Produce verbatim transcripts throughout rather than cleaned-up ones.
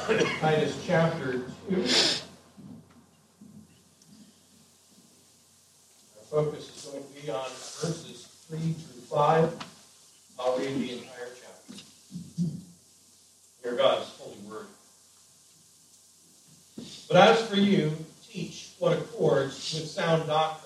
Titus chapter two. Our focus is going to be on verses three through five. I'll read the entire chapter. Hear God's holy word. But as for you, teach what accords with sound doctrine.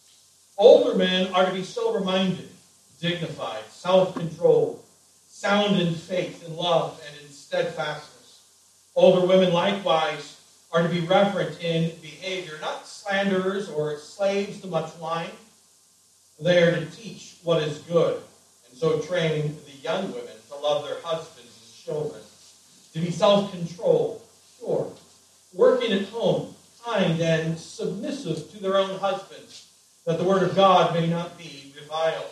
Older men are to be sober-minded, dignified, self-controlled, sound in faith, in love, and in steadfastness. Older women likewise are to be reverent in behavior, not slanderers or slaves to much wine. They are to teach what is good, and so train the young women to love their husbands and children, to be self-controlled, pure, working at home, kind, and submissive to their own husbands, that the word of God may not be reviled.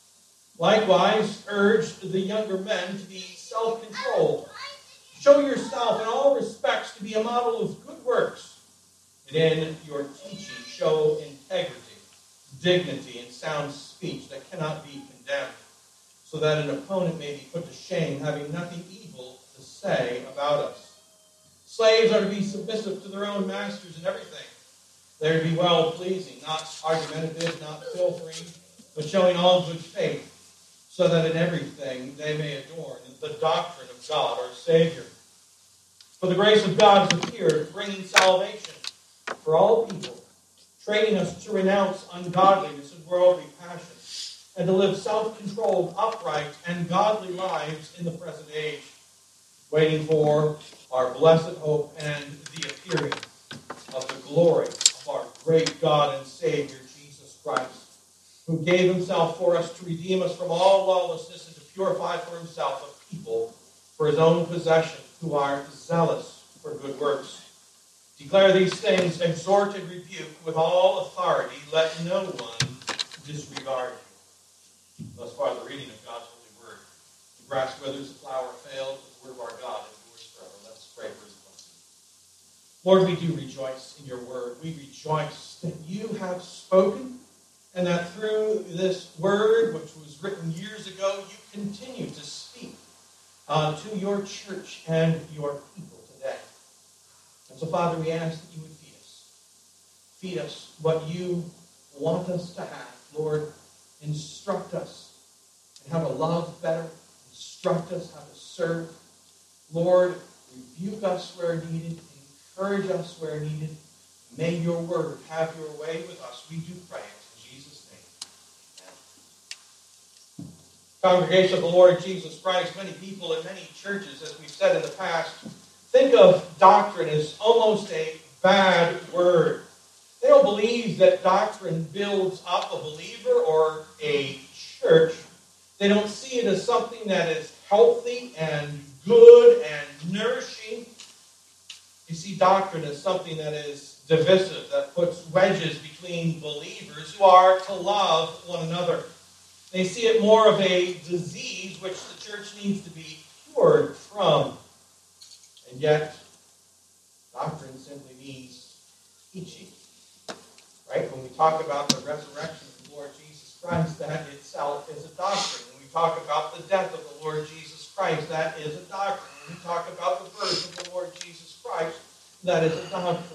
Likewise, urge the younger men to be self-controlled. Show yourself in all respects to be a model of good works, and in your teaching show integrity, dignity, and sound speech that cannot be condemned, so that an opponent may be put to shame, having nothing evil to say about us. Slaves are to be submissive to their own masters in everything. They are to be well-pleasing, not argumentative, not pilfering, but showing all good faith, so that in everything they may adorn the doctrine of God our Savior. For the grace of God has appeared, bringing salvation for all people, training us to renounce ungodliness and worldly passions, and to live self-controlled, upright, and godly lives in the present age, waiting for our blessed hope and the appearing of the glory of our great God and Savior, Jesus Christ, who gave himself for us to redeem us from all lawlessness and to purify for himself a people for his own possession who are zealous for good works. Declare these things, exhort and rebuke with all authority. Let no one disregard you. Thus far, the reading of God's holy word. The grass withers, the flower fails, but the word of our God endures forever. Let's pray for his blessing. Lord, we do rejoice in your word. We rejoice that you have spoken, and that through this word, which was written years ago, you continue to speak uh, to your church and your people today. And so, Father, we ask that you would feed us. Feed us what you want us to have. Lord, instruct us and how to love better. Instruct us how to serve. Lord, rebuke us where needed. Encourage us where needed. May your word have your way with us. We do pray in Jesus' name. Amen. Congregation of the Lord Jesus Christ, many people in many churches, as we've said in the past, think of doctrine as almost a bad word. They don't believe that doctrine builds up a believer or a church. They don't see it as something that is healthy and good and nourishing. You see doctrine as something that is divisive, that puts wedges between believers who are to love one another. They see it more of a disease which the church needs to be cured from. And yet, doctrine simply means teaching. Right? When we talk about the resurrection of the Lord Jesus Christ, that itself is a doctrine. When we talk about the death of the Lord Jesus Christ, that is a doctrine. When we talk about the birth of the Lord Jesus Christ, that is a doctrine.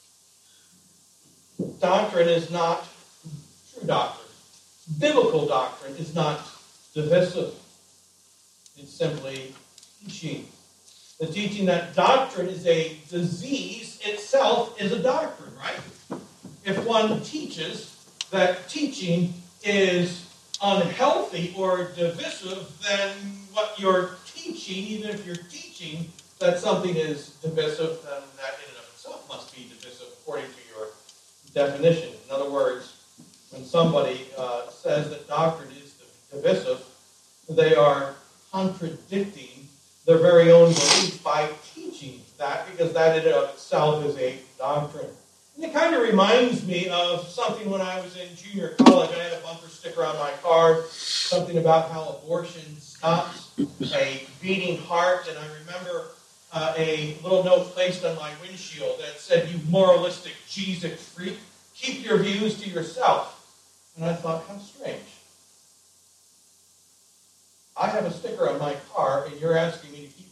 Doctrine is not true doctrine. Biblical doctrine is not divisive. It's simply teaching. The teaching that doctrine is a disease itself is a doctrine, right? If one teaches that teaching is unhealthy or divisive, then what you're teaching, even if you're teaching that something is divisive, then that in and of itself must be divisive according to your definition. In other words, when somebody uh, says that doctrine is divisive, they are contradicting their very own belief by teaching that, because that in and of itself is a doctrine. And it kind of reminds me of something when I was in junior college. I had a bumper sticker on my car, something about how abortion stops a beating heart. And I remember uh, a little note placed on my windshield that said, "You moralistic Jesus freak, keep your views to yourself." And I thought, how strange. I have a sticker on my car, and you're asking me to keep my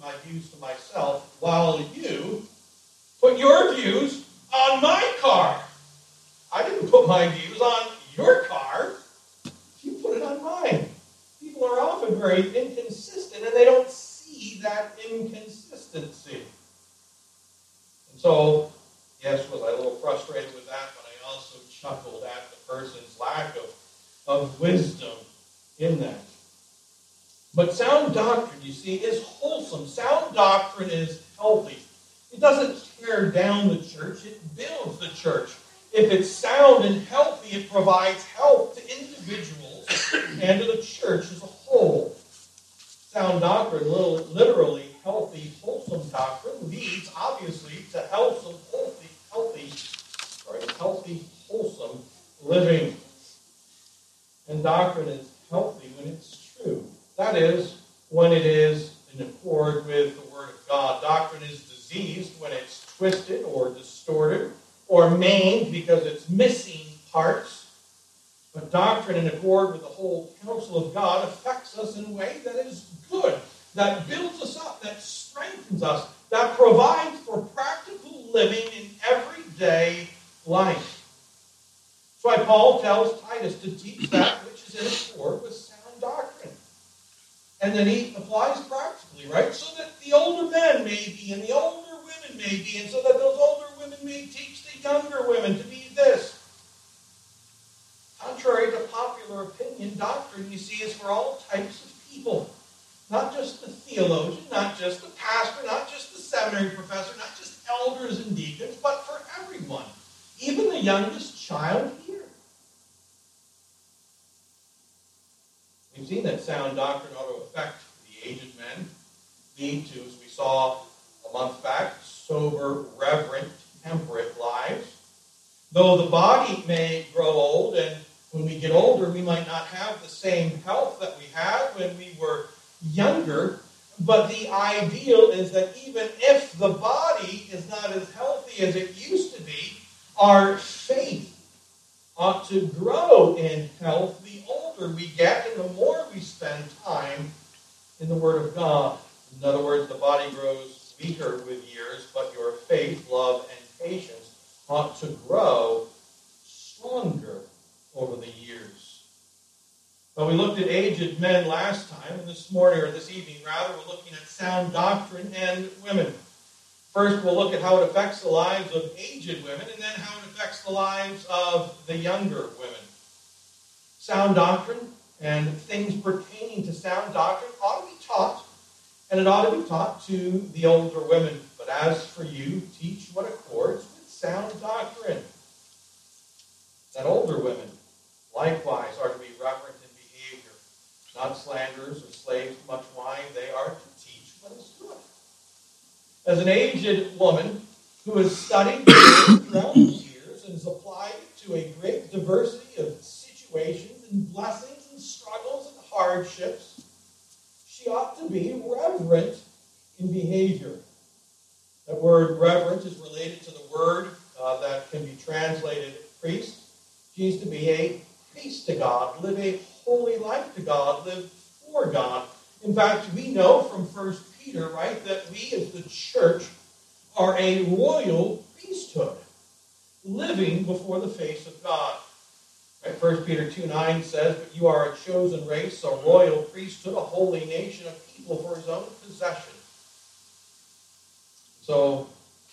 my views to myself while you put your views on my car. I didn't put my views on your car. You put it on mine. People are often very inconsistent, and they don't see that inconsistency. And so, yes, was I a little frustrated with that, but I also chuckled at the person's lack of, of wisdom in that. But sound doctrine, you see, is wholesome. Sound doctrine is healthy. It doesn't tear down the church, it builds the church. If it's sound and healthy, it provides help to individuals and to the church as a whole. Sound doctrine, literally healthy, wholesome doctrine, leads obviously to wholesome, healthy, healthy, sorry, healthy, wholesome living. And doctrine is healthy when it's true. That is, when it is in accord with the Word of God. Doctrine is diseased when it's twisted or distorted or maimed because it's missing parts. But doctrine in accord with the whole counsel of God affects us in a way that is good, that builds us up, that strengthens us, that provides for practical living in everyday life. That's why Paul tells Titus to teach that which is in accord with sound doctrine. And then he applies practically, right? So that the older men may be, and the older women may be, and so that those older women may teach the younger women to be this. Contrary to popular opinion, doctrine, you see, is for all types of people. Not just the theologian, not just the pastor, not just the seminary professor, not just elders and deacons, but for everyone. Even the youngest child here. We've seen that sound doctrine ought to affect the aged men, lead to, as we saw a month back, sober, reverent, temperate lives. Though the body may grow old, and when we get older, we might not have the same health that we had when we were younger, but the ideal is that even if the body is not as healthy as it used to be, our faith ought to grow in health the older we get and the more we spend time in the Word of God. In other words, the body grows weaker with years, but your faith, love, and patience ought to grow stronger over the years. Well, we looked at aged men last time, and this morning, or this evening rather, we're looking at sound doctrine and women. First, we'll look at how it affects the lives of aged women, and then how it affects the lives of the younger women. Sound doctrine and things pertaining to sound doctrine ought to be taught, and it ought to be taught to the older women. But as for you, teach what accords with sound doctrine. That older women, likewise, are to be reverent in behavior, not slanderers or slaves to much wine. They are to teach what is good. As an aged woman who has studied throughout the years and has applied it to a great diversity of situations and blessings and struggles and hardships, she ought to be reverent in behavior. That word reverent is related to the word uh, that can be translated priest. She is to be a priest to God, live a holy life to God, live for God. In fact, we know from First Peter, right, that we as the church are a royal priesthood, living before the face of God. Right? First Peter two nine says, "But you are a chosen race, a royal priesthood, a holy nation, a people for his own possession." So,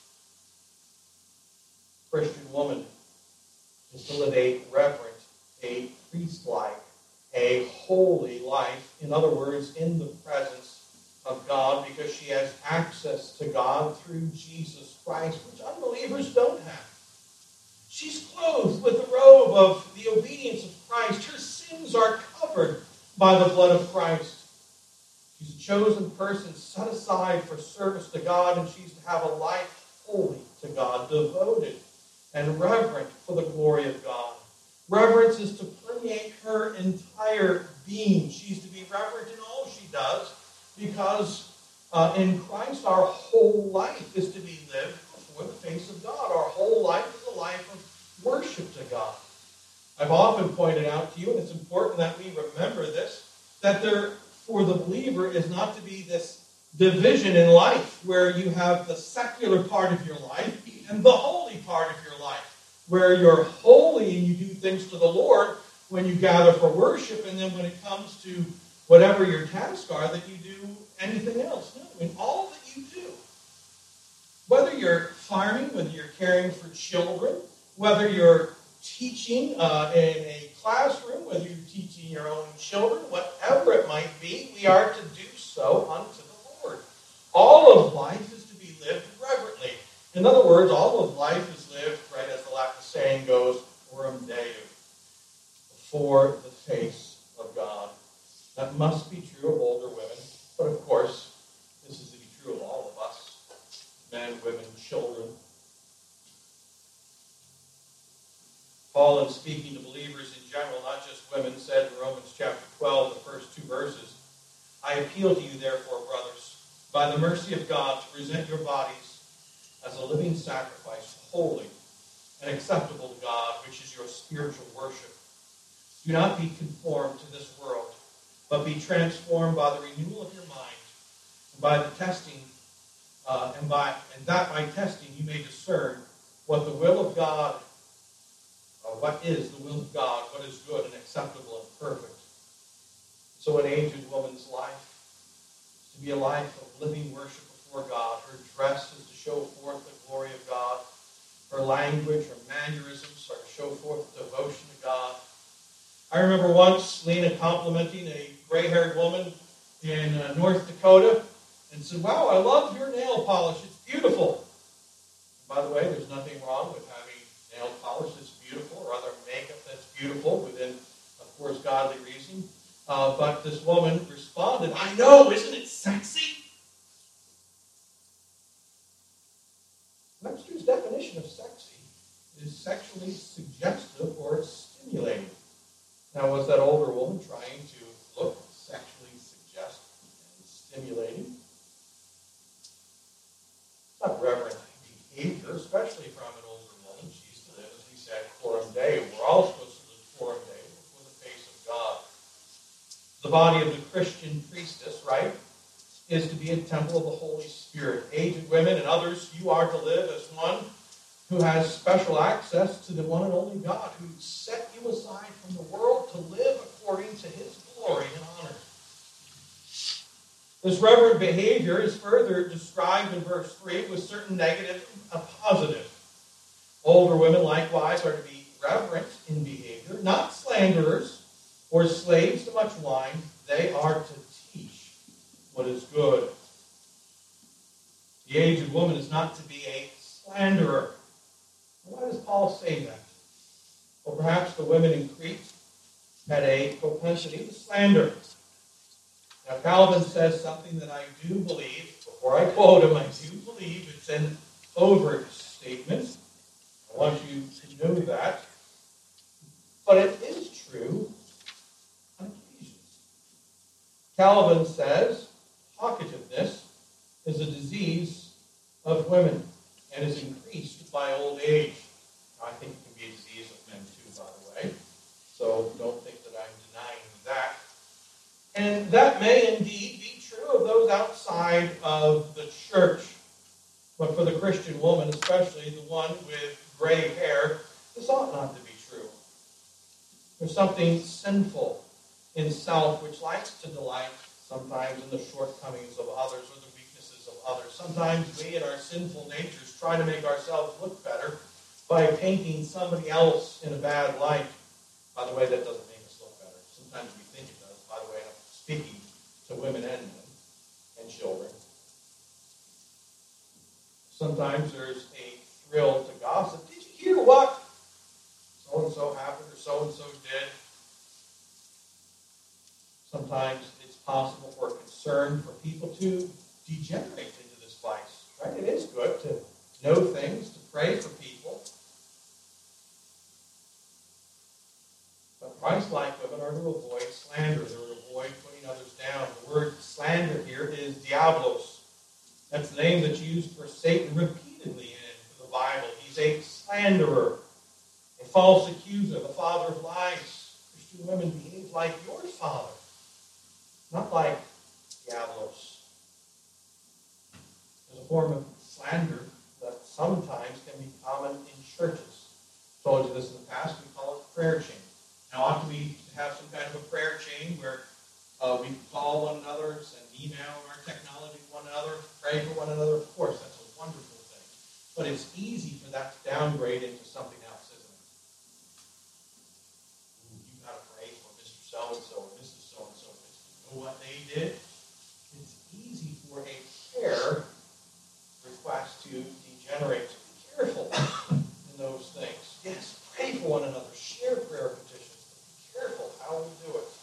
Christian woman is to live a reverent, a priest-like, a holy life. In other words, in the presence of God, because she has access to God through Jesus Christ, which unbelievers don't have. She's clothed with the robe of the obedience of Christ. Her sins are covered by the blood of Christ. She's a chosen person set aside for service to God, and she's to have a life holy to God, devoted and reverent for the glory of God. Reverence is to permeate her entire being. She's to be reverent in all she does, because uh, in Christ our whole life is to be lived before the face of God. Our whole life is a life of worship to God. I've often pointed out to you, and it's important that we remember this, that there, for the believer, is not to be this division in life where you have the secular part of your life and the holy part of your life, where you're holy and you do things to the Lord when you gather for worship, and then when it comes to whatever your tasks are, that you do anything else. No, in all that you do, whether you're farming, whether you're caring for children, whether you're teaching uh, in a classroom, whether you're teaching your own children, whatever it might be, we are to do so unto the Lord. All of life is to be lived reverently. In other words, all of life is lived, right, as the Latin saying goes, coram Deo, before the face of God. That must be true of older women, but of course, this is to be true of all of us, men, women, children. Paul, in speaking to believers in general, not just women, said in Romans chapter twelve, the first two verses, I appeal to you, therefore, brothers, by the mercy of God, to present your bodies as a living sacrifice, holy and acceptable to God, which is your spiritual worship. Do not be conformed to this world, but be transformed by the renewal of your mind, and by the testing, uh, and by and that by testing you may discern what the will of God, uh, what is the will of God, what is good and acceptable and perfect. So an aged woman's life is to be a life of living worship before God. Her dress is to show forth the glory of God. Her language, her mannerisms are to show forth devotion to God. I remember once Lena complimenting a gray-haired woman in uh, North Dakota and said, wow, I love your nail polish. It's beautiful. And by the way, there's nothing wrong with having nail polish that's beautiful or other makeup that's beautiful within, of course, godly reason. Uh, but this woman responded, I know, isn't it sexy? Webster's definition of sexy is sexually suggestive or stimulating. Now, was that older woman trying to look sexually suggestive and stimulating? It's not reverent behavior, especially from an older woman. She used to live, as we said, coram Deo. We're all supposed to live coram Deo before the face of God. The body of the Christian priestess, right, is to be a temple of the Holy Spirit. Aged women and others, you are to live as one who has special access to the one and only God who set you aside from the world to live according to his glory and honor. This reverent behavior is further described in verse three with certain negative and positive. Older women likewise are to be reverent in behavior, not slanderers or slaves to much wine. They are to teach what is good. The aged woman is not to be a slanderer. Why does Paul say that? Well, perhaps the women in Crete had a propensity to slander. Now, Calvin says something that I do believe, before I quote him, I do believe it's an overstatement. I want you to know that. But it is true on occasions. Calvin says, talkativeness is a disease of women and is increased by old age. Now, I think it can be a disease of men too, by the way. So don't think that I'm denying that. And that may indeed be true of those outside of the church. But for the Christian woman, especially the one with gray hair, this ought not to be true. There's something sinful in self which likes to delight sometimes in the shortcomings of others or the weaknesses of others. Sometimes we in our sinful natures try to make ourselves look better by painting somebody else in a bad light. By the way, that doesn't make us look better. Sometimes we think it does. By the way, I'm speaking to women and men and children. Sometimes there's a thrill to gossip. Did you hear what so-and-so happened or so-and-so did? Sometimes it's possible for concern for people to degenerate into this vice. Right? It is good to know things, to pray for people. But Christ-like women are to avoid slander. They're to avoid putting others down. The word slander here is diablos. That's the name that's used for Satan repeatedly in the Bible. He's a slanderer, a false accuser, the father of lies. Christian women behave like your father, not like diablos. slander that sometimes can be common in churches. I told you this in the past, we call it prayer chain. Now, ought we have some kind of a prayer chain where uh, we call one another, send email on our technology to one another, pray for one another? Of course, that's a wonderful thing. But it's easy for that to downgrade into something else, isn't it? Ooh, you got to pray for Mister So-and-so or Missus So-and-so. You know what they did? It's easy for a prayer request to degenerate. So be careful in those things. Yes, pray for one another. Share prayer petitions. But be careful how we do it.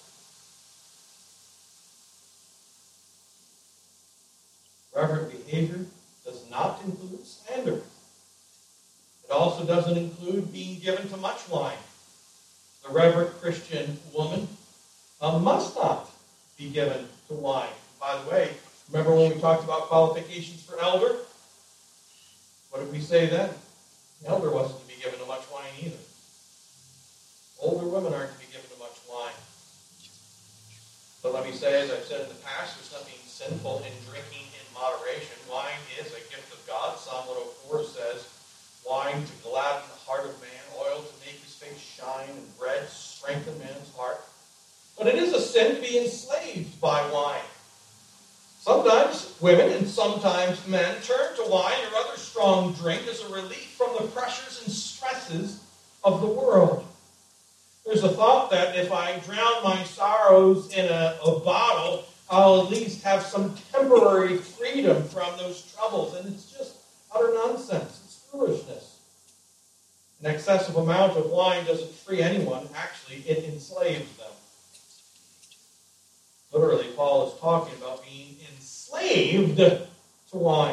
Reverent behavior does not include slander. It also doesn't include being given to much wine. The reverent Christian woman uh, must not be given to wine. By the way, remember when we talked about qualifications for elder? What did we say then? The elder wasn't to be given to much wine either. Older women aren't to be given to much wine. But let me say, as I've said in the past, there's nothing sinful in drinking in moderation. Wine is a gift of God. Psalm one oh four says, wine to gladden the heart of man, oil to make his face shine, and bread to strengthen man's heart. But it is a sin to be enslaved by wine. Sometimes women and sometimes men turn to wine or other strong drink as a relief from the pressures and stresses of the world. There's a thought that if I drown my sorrows in a, a bottle, I'll at least have some temporary freedom from those troubles. And it's just utter nonsense. It's foolishness. An excessive amount of wine doesn't free anyone. Actually, it enslaves them. Literally, Paul is talking about being enslaved to wine.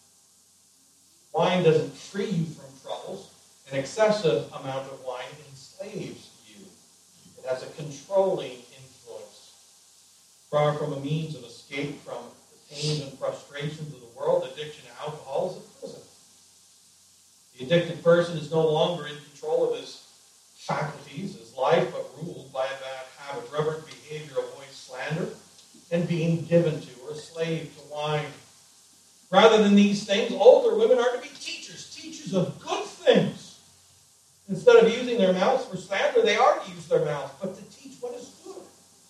Wine doesn't free you from troubles. An excessive amount of wine enslaves you. It has a controlling influence. Far from a means of escape from the pains and frustrations of the world, addiction to alcohol is a prison. The addicted person is no longer in control of his faculties, his life, but ruled by a bad habit. Reverent behavior avoids slander and being given to or a slave to wine. Rather than these things, older women are to be teachers, teachers of good things. Instead of using their mouths for slander, they are to use their mouths, but to teach what is good.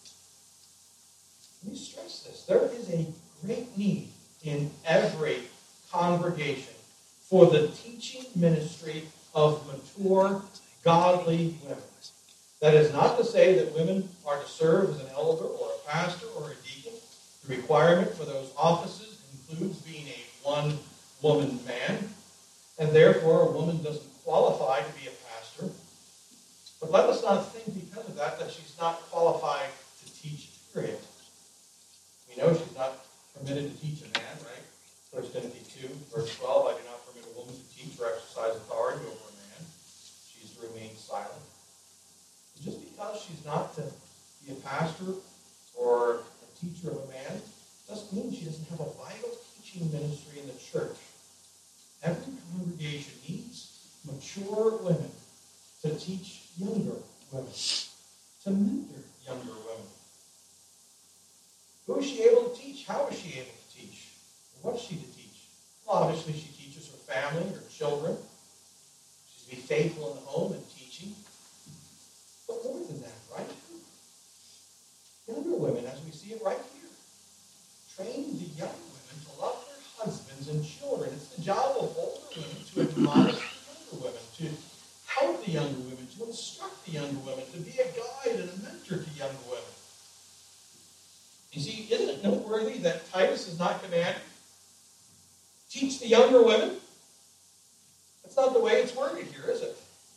Let me stress this. There is a great need in every congregation for the teaching ministry of mature, godly women. That is not to say that women are to serve as an elder or a pastor or a deacon. The requirement for those offices includes being a one-woman man, and therefore a woman doesn't qualify to be a pastor. But let us not think because of that that she's not qualified to teach, period. We know she's not permitted to teach a man, right? First Timothy two, verse twelve, I do not permit a woman to teach or exercise authority over a man. She is to remain silent. And just because she's not to be a pastor or a teacher of a man doesn't mean she doesn't have a vital teaching ministry in the church. Every congregation needs mature women to teach younger women, to mentor younger women. Who is she able to teach? How is she able to teach? What is she to teach? Well, obviously she teaches her family, her children. She's to be faithful in the home and teaching. But more than that, right? Younger women, as we see it right here, train the young women to love their husbands and children. It's the job of older women to admonish the younger women, to help the younger women, to instruct the younger women, to be a guide and a mentor to younger women. You see, isn't it noteworthy that Titus is not commanded? Teach the younger women? That's not the way it's worded here, is it?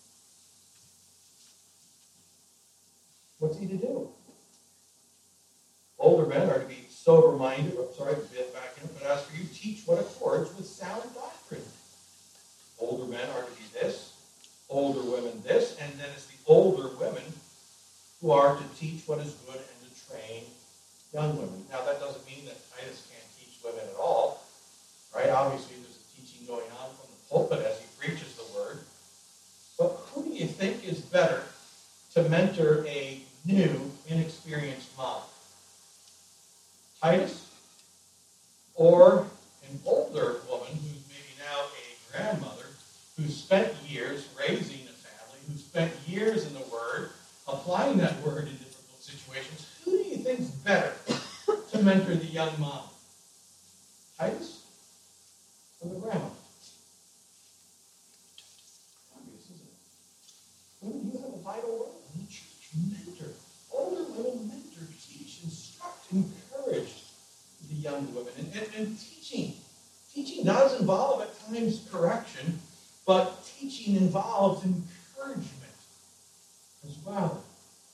What's he to do? Older men are to be sober-minded. I'm sorry to bit back in, but as for you, teach what accords with sound doctrine. Older men are to be this, older women this, and then it's the older women who are to teach what is good and to train young women. Now, that doesn't mean that Titus can't teach women at all, right? Obviously, there's a teaching going on from the pulpit as he preaches the word. But who do you think is better to mentor a new, inexperienced mom? Titus or an older woman who's maybe who spent years raising a family, who spent years in the Word, applying that Word in difficult situations, who do you think is better to mentor the young mom? Titus or the grandma? Obvious, isn't it? Women, you have a vital role in the church. Mentor. Older women mentor, teach, instruct, encourage the young women. And, and, and teaching. Teaching does involve at times correction, but teaching involves encouragement as well.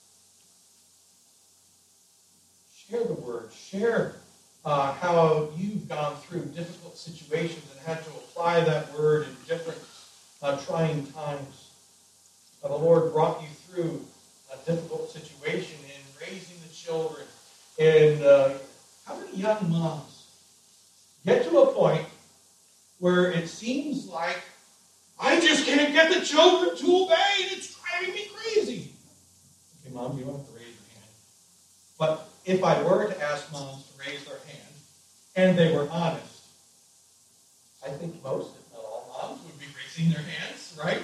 Share the Word. Share uh, how you've gone through difficult situations and had to apply that Word in different uh, trying times. Uh, the Lord brought you through a difficult situation in raising the children. And uh, how many young moms get to a point where it seems like, I just can't get the children to obey, and it's driving me crazy? Okay, Mom, you don't have to raise your hand. But if I were to ask moms to raise their hand, and they were honest, I think most, if not all, moms would be raising their hands, right?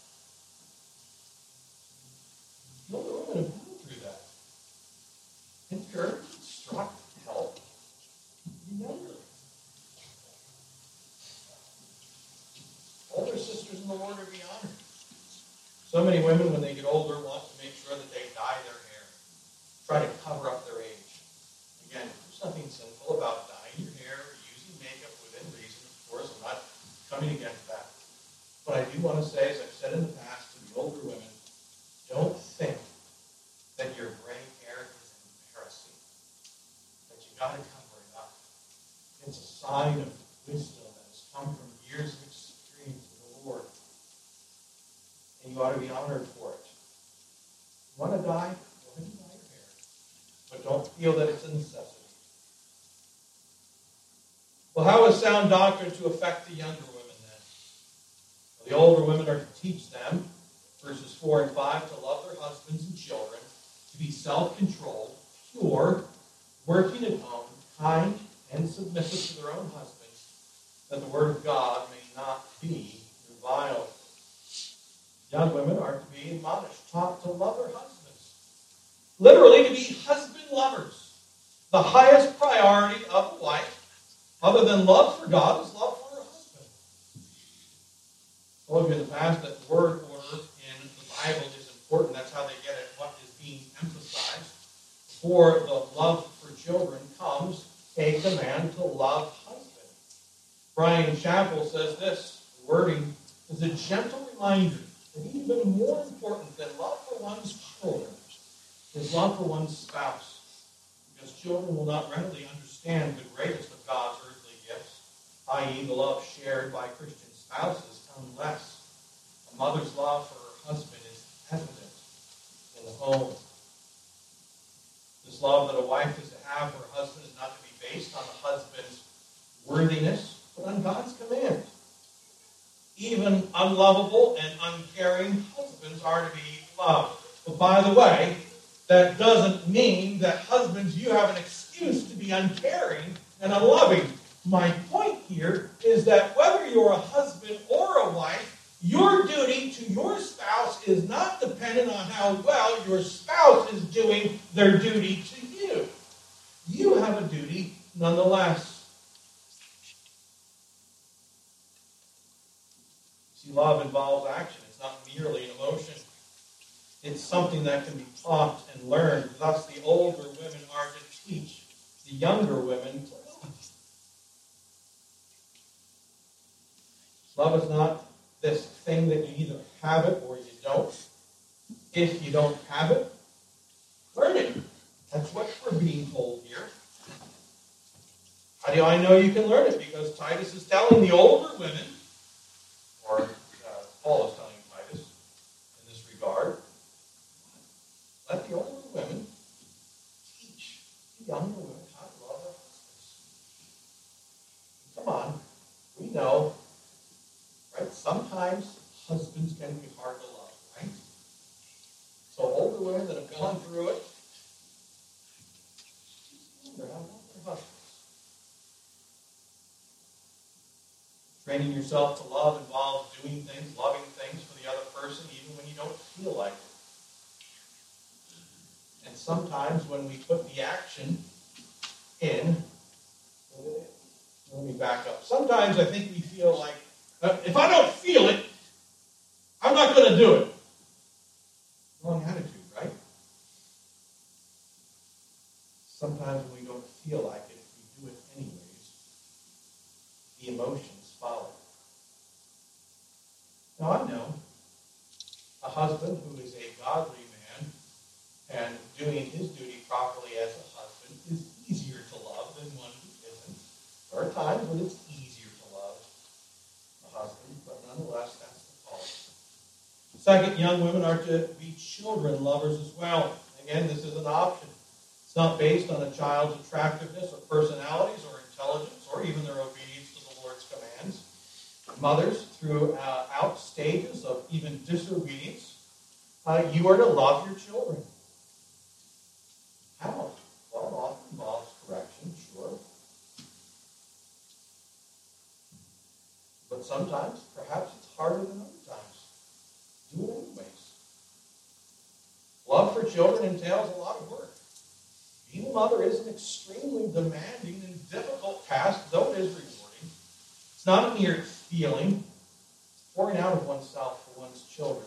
The older women have gone through that. Encourage, instruct, help the younger. Older sisters in the Lord are be honored. So many women, when they get older, want to make sure that they dye their hair, try to cover up their age. Again, there's nothing sinful about dyeing your hair or using makeup within reason. Of course, I'm not coming against that. But I do want to say, as I've said in the past to the older women, don't think that your gray hair is embarrassing, that you got to cover it up. It's a sign of wisdom that has come from years of experience with the Lord. And you ought to be honored for it. You want to dye? Go ahead and dye your hair. But don't feel that it's a necessity. Well, how is sound doctrine to affect the younger women then? Well, the older women are to teach them, verses four and five, to love their husbands and children, to be self-controlled, pure, working at home, kind, and submissive to their own husbands, that the word of God may not be reviled. Young women are to be admonished, taught to love their husbands. Literally, to be husband lovers. The highest priority of a wife, other than love for God, is love for her husband. I told you in the past that word order in the Bible is important. That's how they get at what is being emphasized. For the love for children comes a command to love husband. Brian Chappell says this, the wording is a gentle reminder that even more important than love for one's children is love for one's spouse. Because children will not readily understand the greatest of God's earthly gifts, that is the love shared by Christian spouses, unless a mother's love for her husband is evident in the home. This love that a wife is to have for her husband is not to be based on the husband's worthiness, but on God's command. Even unlovable and uncaring husbands are to be loved. But by the way, that doesn't mean that husbands, you have an excuse to be uncaring and unloving. My point here is that whether you're a husband or a wife, your duty to your spouse is not dependent on how well your spouse is doing their duty to you. You have a duty nonetheless. See, love involves action. It's not merely an emotion. It's something that can be taught and learned. Thus, the older women are to teach the younger women to love. Love is not this thing that you either have it or you don't. If you don't have it, learn it. That's what we're being told here. How do I know you can learn it? Because Titus is telling the older women, or uh, Paul is telling Titus in this regard, let the older women teach the younger women how to love their husbands. Come on, we know, right? Sometimes husbands can be hard to love, right? So older women that have gone through it, teach the younger how to love their husbands. Training yourself to love involves doing things, loving things for the other person, even when you don't feel like it. And sometimes when we put the action in, let me back up. Sometimes I think we feel like, uh, if I don't feel it, I'm not going to do it. Wrong attitude, right? Sometimes when we don't feel like it, we do it anyways. The emotions follow. Now I know a husband who is a godly man and doing his duty properly as a husband is easier to love than one who isn't. There are times when it's easier to love a husband, but nonetheless, that's the call. Second, young women are to be children lovers as well. Again, this is an option. It's not based on a child's attractiveness or personalities or intelligence or even their obedience to the Lord's commands. Mothers, throughout stages of even disobedience, uh, you are to love your children. How? Well, it often involves correction, sure. But sometimes, perhaps it's harder than other times. Do it anyways. Love for children entails a lot of work. Being a mother is an extremely demanding and difficult task, though it is rewarding. It's not a mere feeling. It's pouring out of oneself for one's children.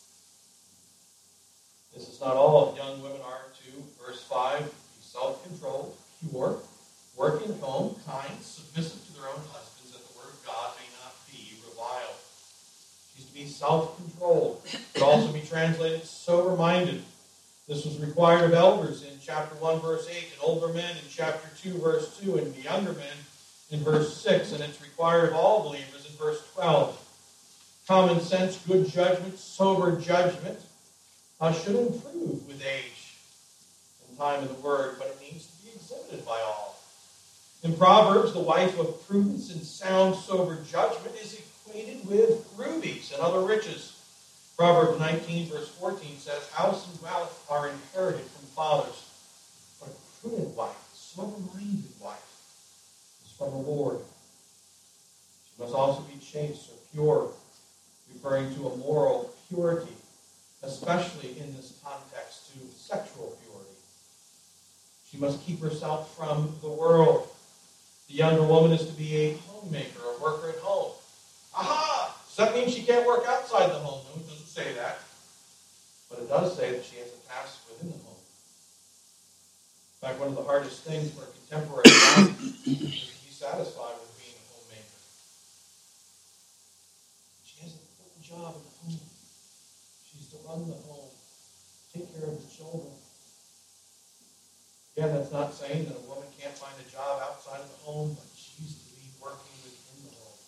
This is not all young women are to. Verse five, be self-controlled, pure, working at home, kind, submissive to their own husbands, that the word of God may not be reviled. She's to be self-controlled. It could also be translated sober-minded. This was required of elders in chapter one, verse eight, and older men in chapter two, verse two, and the younger men in verse six, and it's required of all believers in verse twelve. Common sense, good judgment, sober judgment uh, should improve with age and time in the Word, but it needs to be exhibited by all. In Proverbs, the wife of prudence and sound, sober judgment is equated with rubies and other riches. Proverbs nineteen, verse fourteen says, house and wealth are inherited from fathers, but a prudent wife, a sober-minded wife, is from the Lord. She must also be chaste or pure, referring to a moral purity, especially in this context to sexual purity. She must keep herself from the world. The younger woman is to be a homemaker, a worker at home. Aha! Does that mean she can't work outside the home? No, it doesn't say that. But it does say that she has a task within the home. In fact, one of the hardest things for a contemporary wife is to be satisfied with being a homemaker. She has an important job in the home. She's to run the home, take care of the children. Again, that's not saying that a woman can't find a job outside of the home, but she's to be working within the home.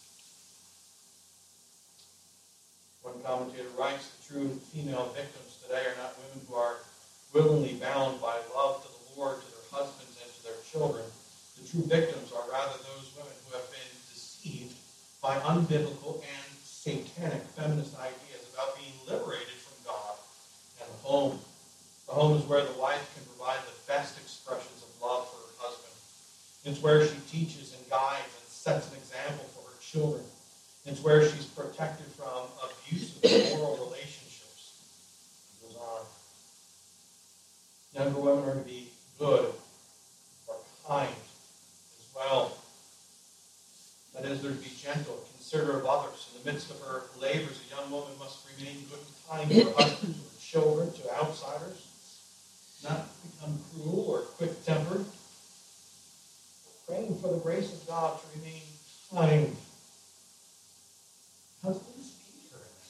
One commentator writes, the true female victims today are not women who are willingly bound by love to the Lord, to their husbands, and to their children. The true victims are rather those women who have been deceived by unbiblical and satanic feminist ideas about being liberated from God and the home. The home is where the wife can provide the best expressions of love for her husband. It's where she teaches and guides and sets an example for her children. It's where she's protected from abusive immoral relationships. It goes on. Younger women are to be good or kind as well. That is, they're to be gentle, considerate of others. In the midst of her labors, a young woman must remain good and kind to her husband, to her children, to outsiders. Not become cruel or quick-tempered. Praying for the grace of God to remain kind. Husbands, aid her in that.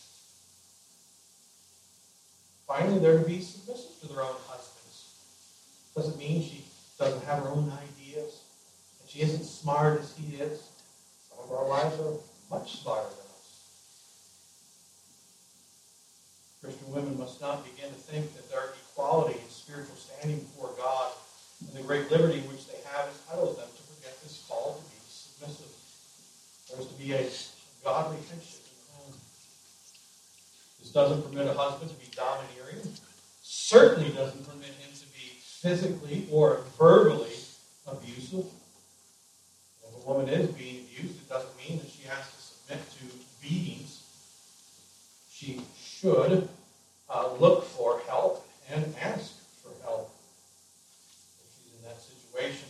Finally, they're to be submissive to their own husbands. Doesn't mean she doesn't have her own ideas, that she isn't smart as he is. Some of our wives are much smarter than us. Christian women must not begin to think that their equality and spiritual standing before God and the great liberty which they have entitles them to forget this call to be submissive. There is to be a godly headship in the home. This doesn't permit a husband to be domineering. Certainly doesn't permit him to be physically or verbally abusive. If a a woman is being abused, it doesn't mean that she has to submit to beatings. She should uh, look for help and ask for help if she's in that situation.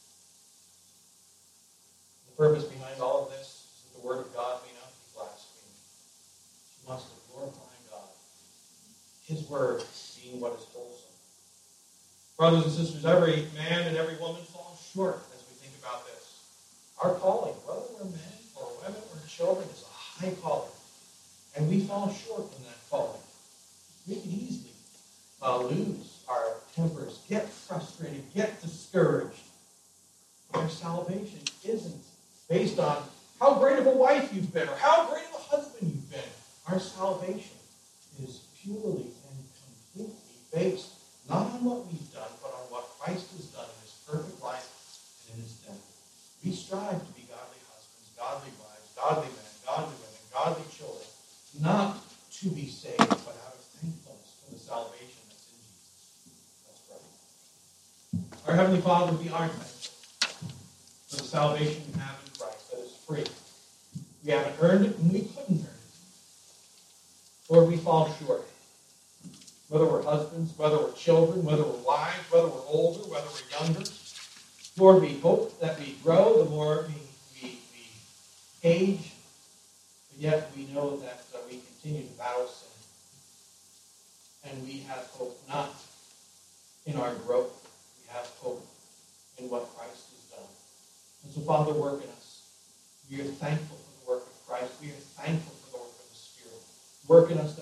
The purpose behind all of this is that the word of God may not be blasphemed. She wants to glorify God, his word being what is wholesome. Brothers and sisters, every man and every woman falls short as we think about this. Our calling, whether we're men or women or children, is a high calling. And we fall short in that calling. We can easily uh, lose our tempers, get frustrated, get discouraged. Our salvation isn't based on how great of a wife you've been or how great of a husband you've been. Our salvation is purely and completely based not on what we've done, but on what Christ has done in his perfect life and in his death. We strive to be godly husbands, godly wives, godly men, godly women, godly children, not to be saved, but out of thankfulness for the salvation that's in Jesus. Let's pray. Our Heavenly Father, we are thankful for the salvation we have in Christ that is free. We haven't earned it, and we couldn't earn it. Lord, we fall short. Whether we're husbands, whether we're children, whether we're wives, whether we're older, whether we're younger. Lord, we hope that we grow the more we, we, we age, but yet we know that uh, we continue to battle sin. And we have hope not in our growth. We have hope in what Christ has done. And so, Father, work in us. We are thankful for the work of Christ. We are thankful for the work of the Spirit. Work in us